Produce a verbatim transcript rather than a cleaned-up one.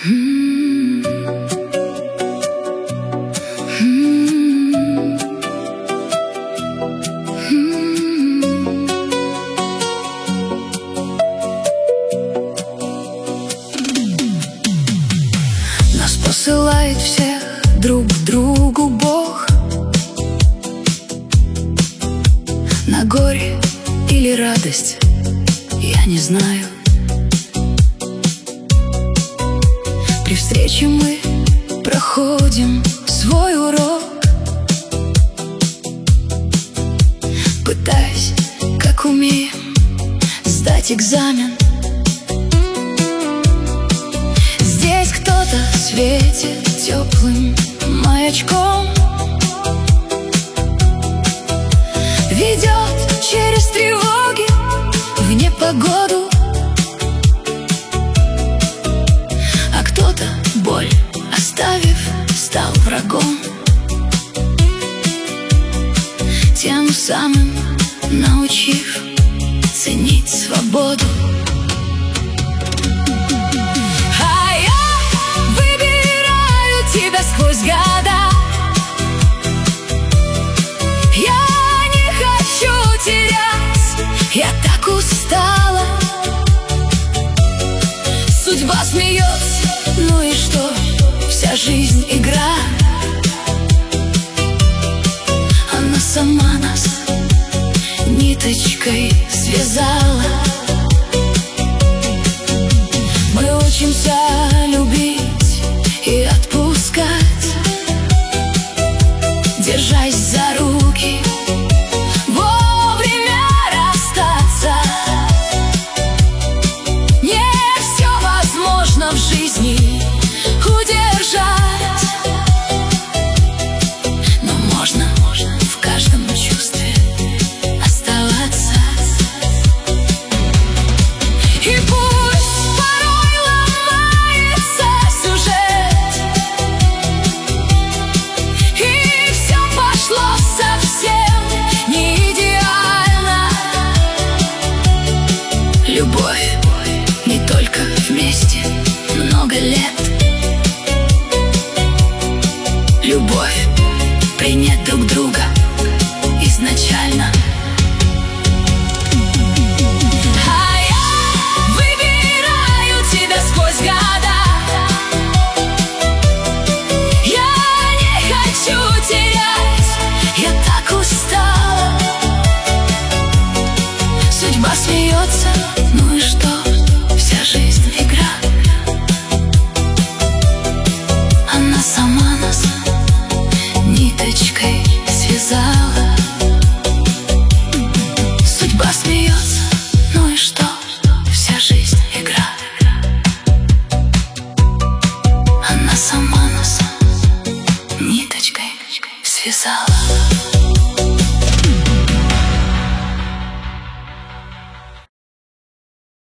Нас посылает всех друг к другу Бог, на горе или радость, я не знаю. При встрече мы проходим свой урок, пытаясь, как умеем, сдать экзамен. Здесь кто-то светит теплым маячком, ведет через тревоги в непогоду, а кто-то, боль оставив, стал врагом, тем самым научив ценить свободу. А я выбираю тебя сквозь года. Я не хочу терять, я так устала. Судьба смеется, ну и что? Вся жизнь игра. Она сама нас ниточкой связала. Мы учимся любить и отпускать, держась за руки, вовремя расстаться. Не все возможно в жизни удержать, но можно в каждом чувстве оставаться. И пусть порой ломается сюжет, и все пошло совсем не идеально. Любовь не только вместе много лет. Любовь принять друг друга изначально. А я выбираю тебя сквозь года. Я не хочу терять, я так устала. Судьба смеется, ну и что? Вся жизнь игра. Она сама нас ниточкой связала. Судьба смеется, ну и что? Вся жизнь игра. Она сама нас ниточкой связала.